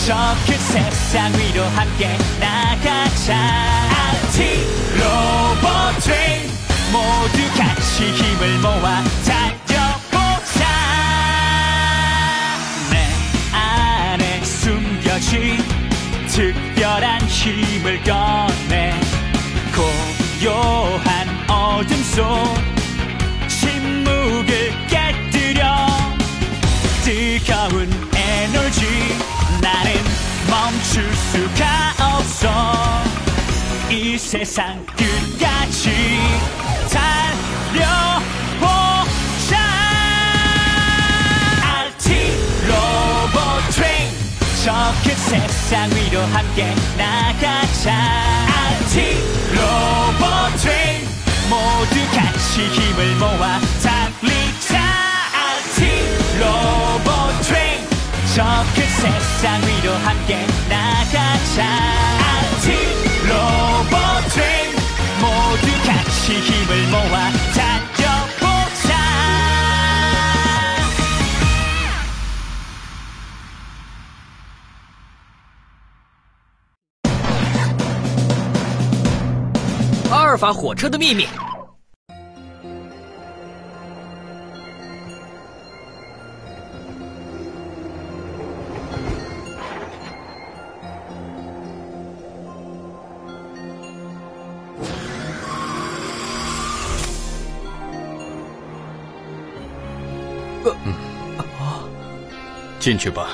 저 큰 세상 위로 함께 나가자. RT 로봇트레인 모두 같이 힘을 모아 달려보자. 내 안에 숨겨진 특별한 힘을 꺼내 고요한 어둠 속 침묵을 깨뜨려 뜨거운 에너지 나는 멈출 수가 없어. 이 세상 끝까지 달려보자. RT 로봇트레인 저 큰 세상 위로 함께 나가자. RT 로봇트레인 모두 같이 힘을 모아 달리자. RT 로봇트레인 저 큰 세상 위로 함께 나가자. RT 로봇트레인 모두 같이 힘을 모아 달려보자. 阿尔法火车的秘密。 进去吧。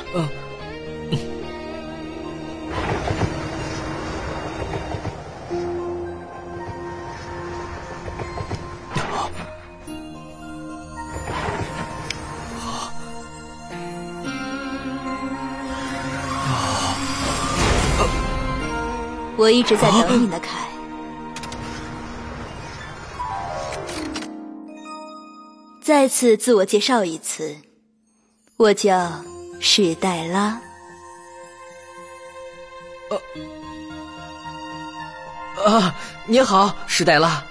我一直在等你呢，凯。再次自我介绍一次，我叫史黛拉。 你好，史黛拉。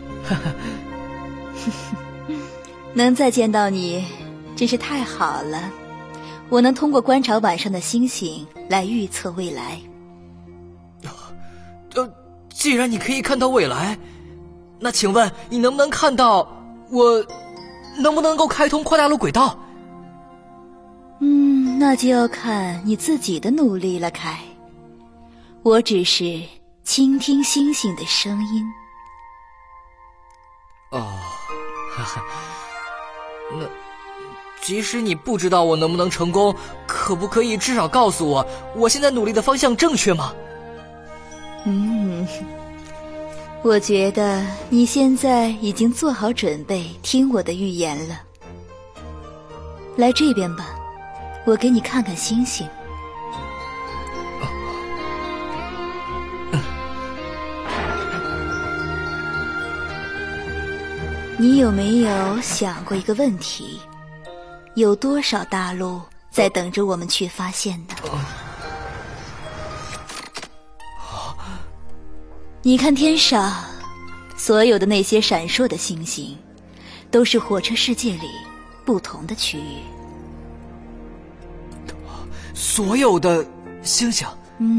能再见到你，真是太好了。我能通过观察晚上的星星来预测未来。 既然你可以看到未来，那请问你能不能看到我能不能够开通跨大陆轨道？ 那就要看你自己的努力了，凯。我只是倾听星星的声音。 那即使你不知道我能不能成功，可不可以至少告诉我，我现在努力的方向正确吗？ 我觉得你现在已经做好准备听我的预言了。来这边吧，我给你看看星星。你有没有想过一个问题？有多少大陆在等着我们去发现呢？你看天上所有的那些闪烁的星星，都是火车世界里不同的区域。 所有的星星？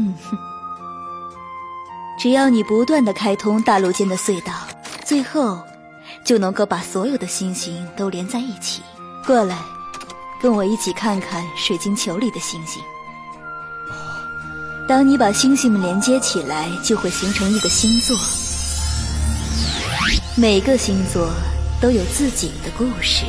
只要你不断地开通大陆间的隧道，最后就能够把所有的星星都连在一起。过来，跟我一起看看水晶球里的星星。当你把星星们连接起来，就会形成一个星座。每个星座都有自己的故事。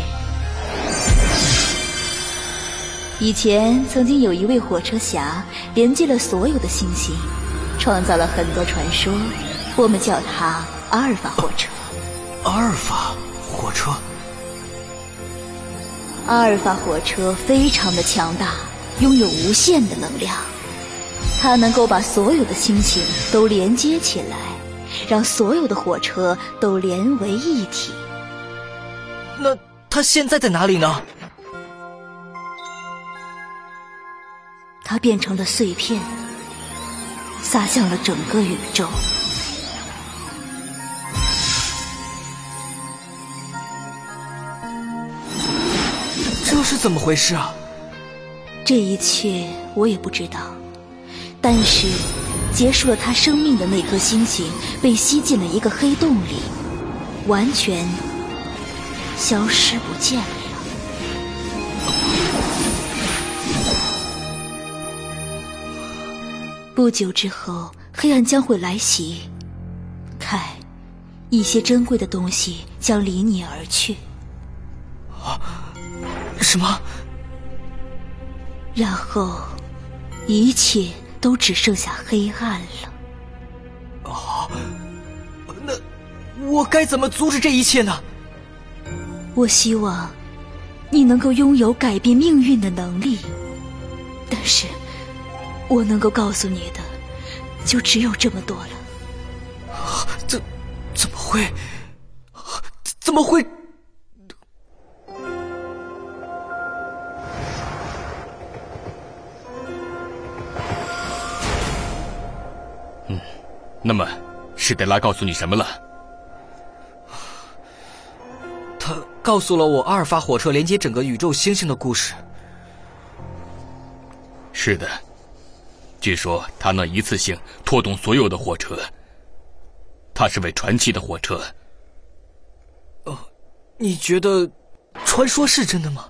以前曾经有一位火车侠连接了所有的星星，创造了很多传说，我们叫它阿尔法火车。 阿尔法火车？ 阿尔法火车非常的强大，拥有无限的能量。它能够把所有的星星都连接起来，让所有的火车都连为一体。 那它现在在哪里呢？ 它变成了碎片，洒向了整个宇宙。 这是怎么回事啊？ 这一切我也不知道， 但是结束了他生命的那颗星星被吸进了一个黑洞里，完全消失不见了。不久之后，黑暗将会来袭，凯，一些珍贵的东西将离你而去。 什么？ 然后一切都只剩下黑暗了。 那我该怎么阻止这一切呢？ 我希望你能够拥有改变命运的能力，但是我能够告诉你的就只有这么多了。 怎么会？怎么会？ 那么史黛拉告诉你什么了？ 他告诉了我阿尔法火车连接整个宇宙星星的故事。 是的，据说它能一次性拖动所有的火车，它是位传奇的火车。 你觉得传说是真的吗？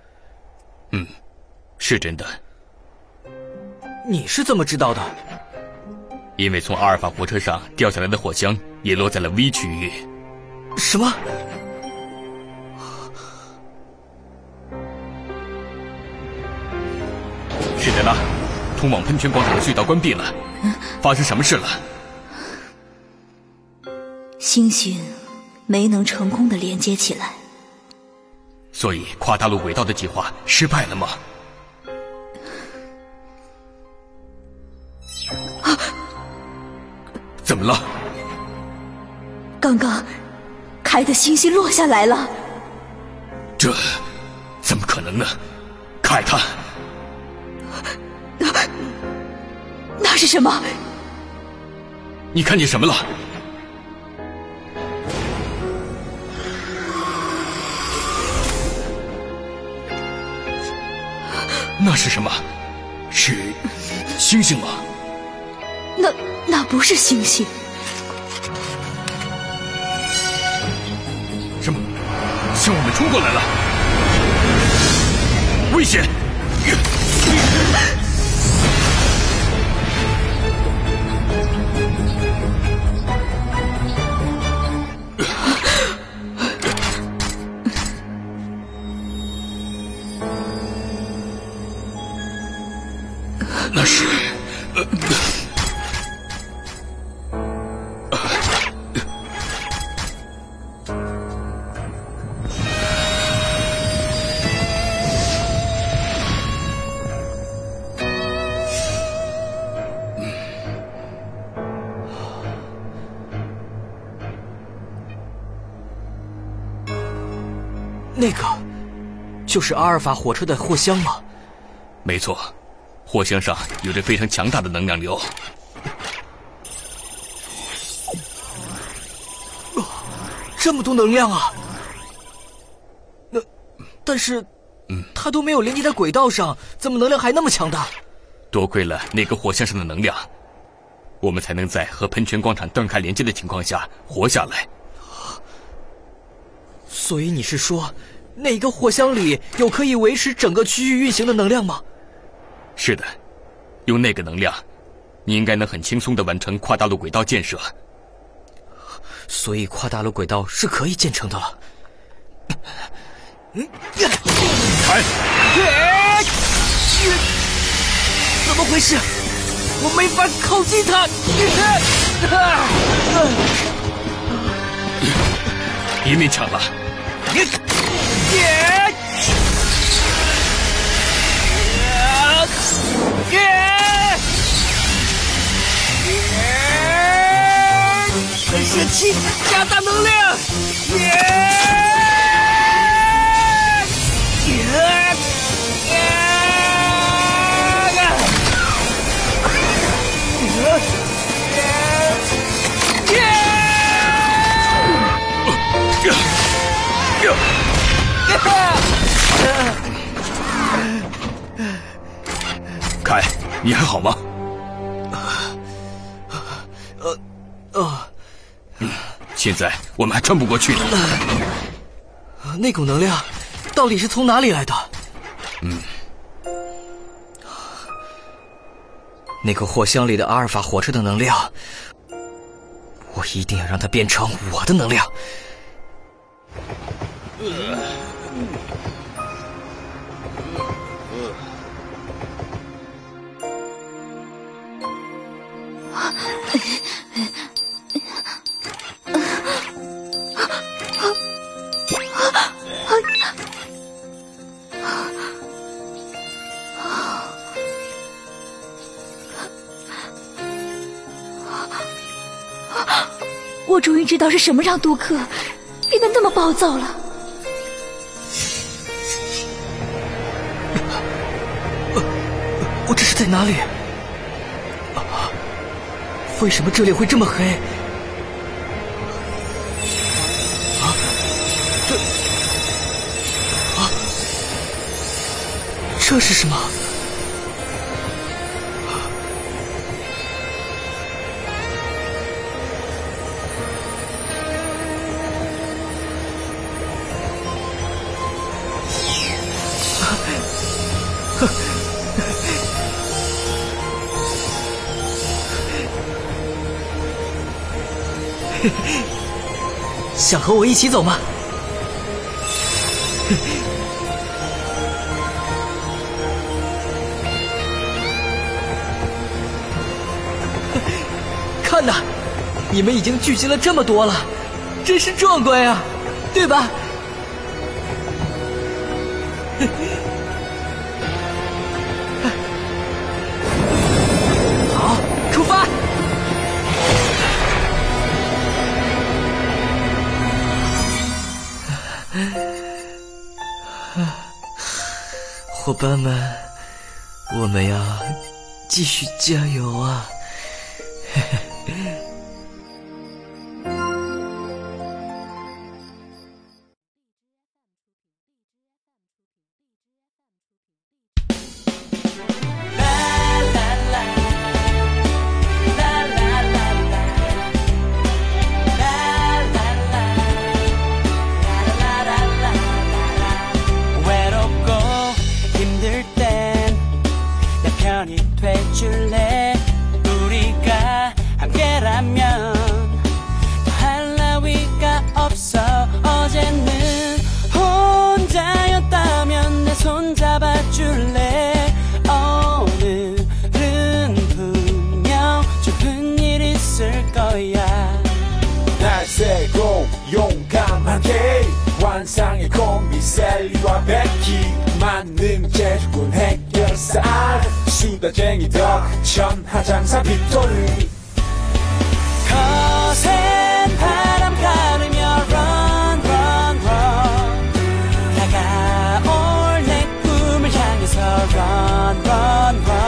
是真的。 你是怎么知道的？ 因为从阿尔法火车上掉下来的火箱也落在了 V 区域。 什么？ 史黛拉，通往喷泉广场的隧道关闭了，发生什么事了？ 星星没能成功的连接起来。 所以跨大陆轨道的计划失败了吗？怎么了？ 刚刚凯的星星落下来了。 这怎么可能呢？凯他那是什么？ 你看见什么了？那是什么？是星星吗？ 那不是星星。 什么？向我们冲过来了！危险！那是那个就是阿尔法火车的货箱吗？ 没错，货箱上有着非常强大的能量流。 这么多能量啊！但是，它都没有连接在轨道上，怎么能量还那么强大？ 多亏了那个货箱上的能量，我们才能在和喷泉广场断开连接的情况下活下来。 所以你是说，那个货箱里有可以维持整个区域运行的能量吗？ 是的，用那个能量，你应该能很轻松地完成跨大陆轨道建设。 所以跨大陆轨道是可以建成的了。 凯， 怎么回事？我没法靠近它。 别勉强了。 神器，加大能量！ 凯，你还好吗？ 现在我们还穿不过去呢。 那股能量到底是从哪里来的？那个货箱里的阿尔法火车的能量，我一定要让它变成我的能量。 我终于知道是什么让杜克变得那么暴躁了。 我这是在哪里？为什么这里会这么黑？这是什么？想和我一起走吗？看呐，你们已经聚集了这么多了，真是壮观呀，对吧？好，出发！伙伴们，我们要继续加油啊！ 돼줄래 우리가 함께라면 더할 나위가 없어 어제는 혼자였다면 내 손 잡아줄래 오늘은 분명 좋은 일 있을 거야 날 세고 용감하게 환상의 콤비 셀리와 베키 만능 재주꾼 해결사 수다쟁이 덕 천하장사 빅토르 거센 바람 가르며 run run run 다가올 내 꿈을 향해서 run run run